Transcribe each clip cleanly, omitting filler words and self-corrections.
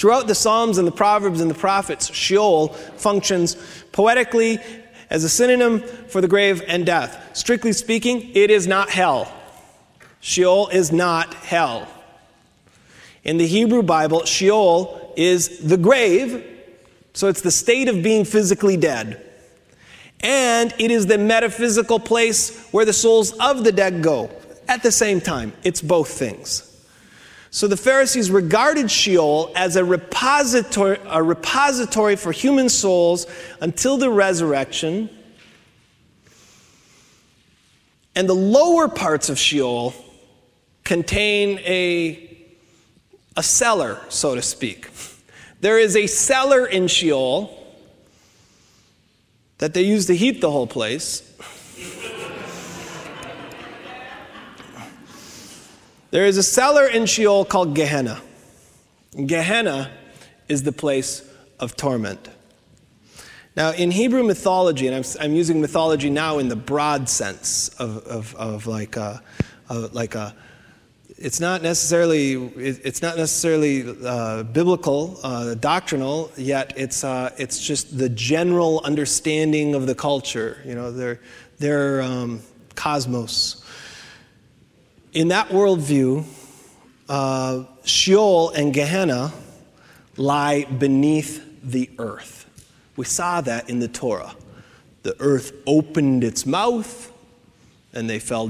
Throughout the Psalms and the Proverbs and the prophets, Sheol functions poetically as a synonym for the grave and death. Strictly speaking, it is not hell. Sheol is not hell. In the Hebrew Bible, Sheol is the grave, so it's the state of being physically dead. And it is the metaphysical place where the souls of the dead go. At the same time, it's both things. So the Pharisees regarded Sheol as a repository for human souls until the resurrection. And the lower parts of Sheol contain a cellar, so to speak. There is a cellar in Sheol that they use to heat the whole place. There is a cellar in Sheol called Gehenna. Gehenna is the place of torment. Now, in Hebrew mythology, and I'm using mythology now in the broad sense of it's not necessarily biblical, doctrinal, yet it's just the general understanding of the culture. You know, their cosmos. In that worldview, Sheol and Gehenna lie beneath the earth. We saw that in the Torah. The earth opened its mouth, and they fell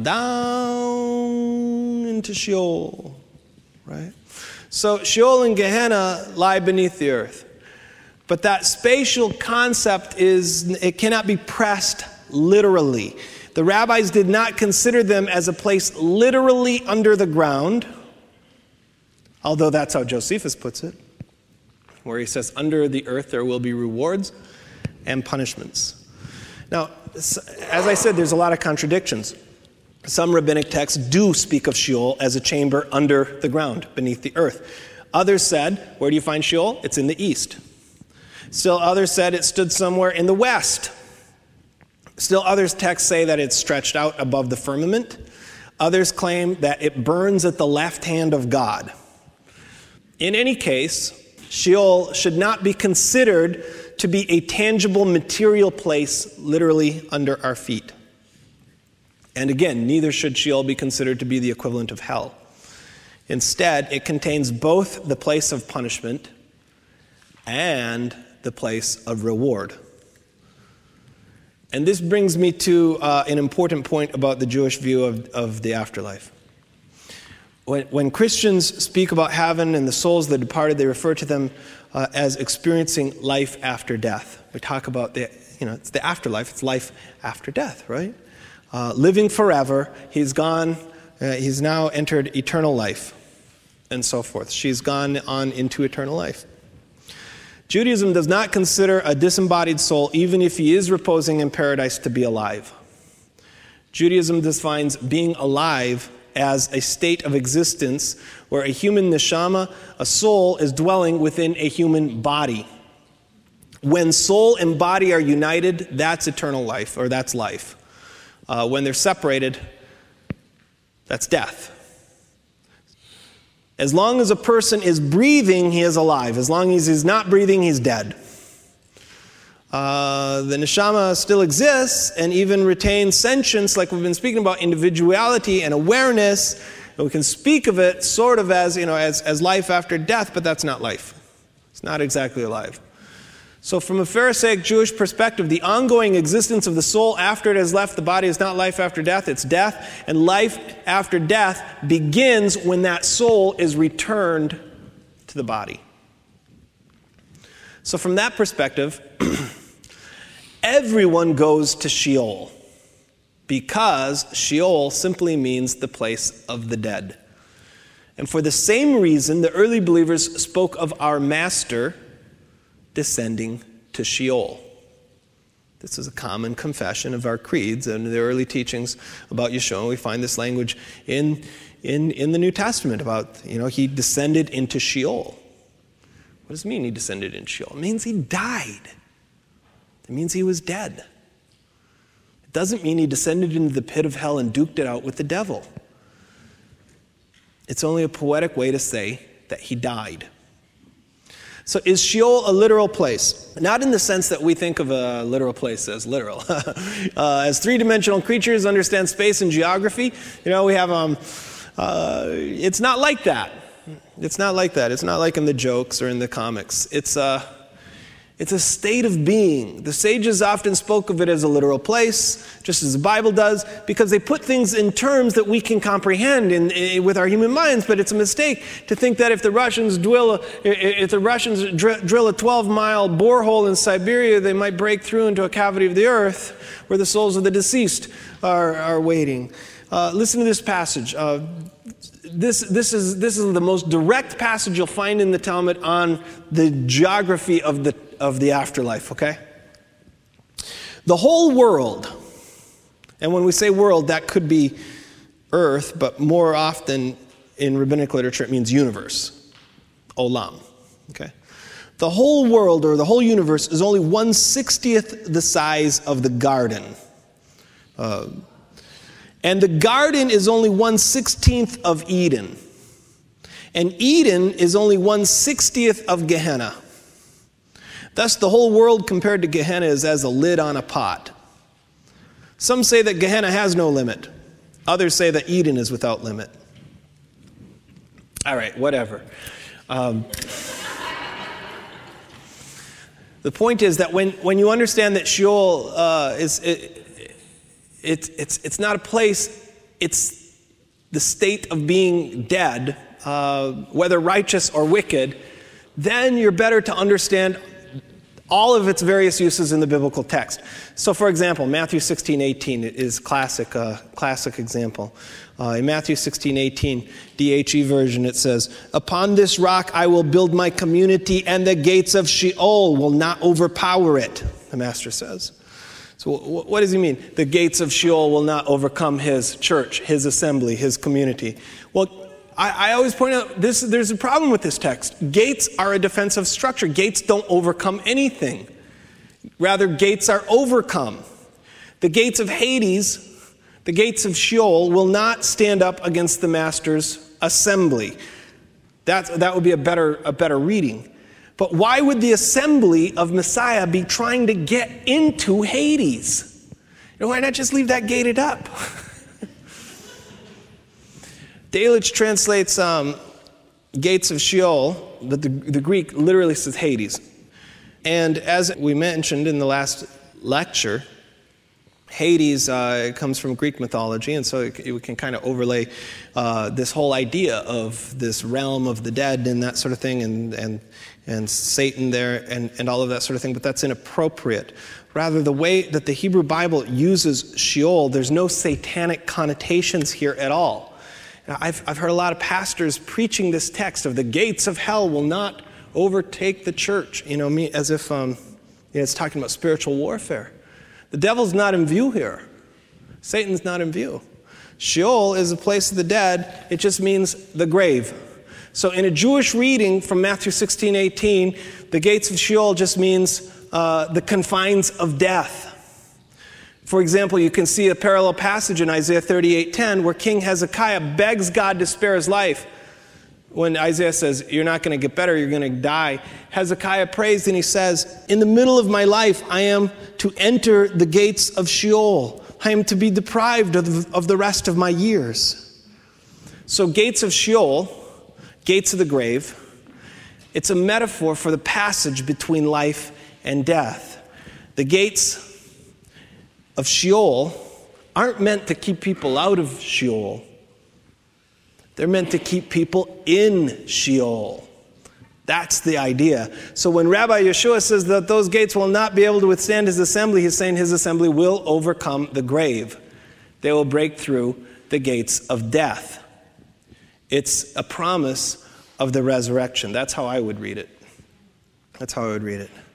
down into Sheol, right? So Sheol and Gehenna lie beneath the earth. But that spatial concept it cannot be pressed literally. The rabbis did not consider them as a place literally under the ground, although that's how Josephus puts it, where he says, under the earth there will be rewards and punishments. Now, as I said, there's a lot of contradictions. Some rabbinic texts do speak of Sheol as a chamber under the ground, beneath the earth. Others said, where do you find Sheol? It's in the east. Still others said it stood somewhere in the west. Still others texts say that it's stretched out above the firmament. Others claim that it burns at the left hand of God. In any case, Sheol should not be considered to be a tangible material place literally under our feet. And again, neither should Sheol be considered to be the equivalent of hell. Instead, it contains both the place of punishment and the place of reward. And this brings me to an important point about the Jewish view of the afterlife. When Christians speak about heaven and the souls that departed, they refer to them as experiencing life after death. We talk about it's the afterlife, it's life after death, right? Living forever, he's gone, he's now entered eternal life, and so forth. She's gone on into eternal life. Judaism does not consider a disembodied soul, even if he is reposing in paradise, to be alive. Judaism defines being alive as a state of existence where a human neshama, a soul, is dwelling within a human body. When soul and body are united, that's eternal life, or that's life. When they're separated, that's death. As long as a person is breathing, he is alive. As long as he's not breathing, he's dead. The neshama still exists and even retains sentience, like we've been speaking about, individuality and awareness. And we can speak of it sort of as life after death, but that's not life. It's not exactly alive. So from a Pharisaic Jewish perspective, the ongoing existence of the soul after it has left the body is not life after death, it's death. And life after death begins when that soul is returned to the body. So from that perspective, everyone goes to Sheol, because Sheol simply means the place of the dead. And for the same reason, the early believers spoke of our Master descending to Sheol. This is a common confession of our creeds and the early teachings about Yeshua. We find this language in the New Testament about, he descended into Sheol. What does it mean he descended into Sheol? It means he died. It means he was dead. It doesn't mean he descended into the pit of hell and duked it out with the devil. It's only a poetic way to say that he died. So is Sheol a literal place? Not in the sense that we think of a literal place as literal. As three-dimensional creatures understand space and geography, we have, it's not like that. It's not like that. It's not like in the jokes or in the comics. It's a state of being. The sages often spoke of it as a literal place, just as the Bible does, because they put things in terms that we can comprehend with our human minds. But it's a mistake to think that if the Russians drill a 12-mile borehole in Siberia, they might break through into a cavity of the earth where the souls of the deceased are waiting. Listen to this passage. This is the most direct passage you'll find in the Talmud on the geography of the afterlife, okay? The whole world, and when we say world, that could be earth, but more often in rabbinic literature it means universe, olam, okay? The whole world, or the whole universe, is only 1/60th the size of the garden. And the garden is only 1/16th of Eden. And Eden is only 1/60th of Gehenna. Thus, the whole world compared to Gehenna is as a lid on a pot. Some say that Gehenna has no limit. Others say that Eden is without limit. All right, whatever. The point is that when you understand that Sheol it's not a place, it's the state of being dead, whether righteous or wicked, then you're better to understand all of its various uses in the biblical text. So, for example, Matthew 16:18 is classic example. In Matthew 16:18, DHE version, it says, "Upon this rock I will build my community, and the gates of Sheol will not overpower it," the Master says. So what does he mean? The gates of Sheol will not overcome his church, his assembly, his community. Well, I always point out there's a problem with this text. Gates are a defensive structure. Gates don't overcome anything. Rather, gates are overcome. The gates of Hades, the gates of Sheol, will not stand up against the Master's assembly. That would be a better reading. But why would the assembly of Messiah be trying to get into Hades? Why not just leave that gated up? Delitzsch translates gates of Sheol, but the Greek literally says Hades. And as we mentioned in the last lecture, Hades comes from Greek mythology, and so we can kind of overlay this whole idea of this realm of the dead and that sort of thing, and Satan there and all of that sort of thing, but that's inappropriate. Rather, the way that the Hebrew Bible uses Sheol, there's no satanic connotations here at all. Now, I've heard a lot of pastors preaching this text of the gates of hell will not overtake the church, as if it's talking about spiritual warfare. The devil's not in view here. Satan's not in view. Sheol is a place of the dead. It just means the grave. So in a Jewish reading from Matthew 16:18, the gates of Sheol just means the confines of death. For example, you can see a parallel passage in Isaiah 38:10 where King Hezekiah begs God to spare his life. When Isaiah says, "You're not going to get better, you're going to die," Hezekiah prays and he says, "In the middle of my life, I am to enter the gates of Sheol. I am to be deprived of the rest of my years." So gates of Sheol, gates of the grave, it's a metaphor for the passage between life and death. The gates of Sheol aren't meant to keep people out of Sheol. They're meant to keep people in Sheol. That's the idea. So when Rabbi Yeshua says that those gates will not be able to withstand his assembly, he's saying his assembly will overcome the grave. They will break through the gates of death. It's a promise of the resurrection. That's how I would read it. That's how I would read it.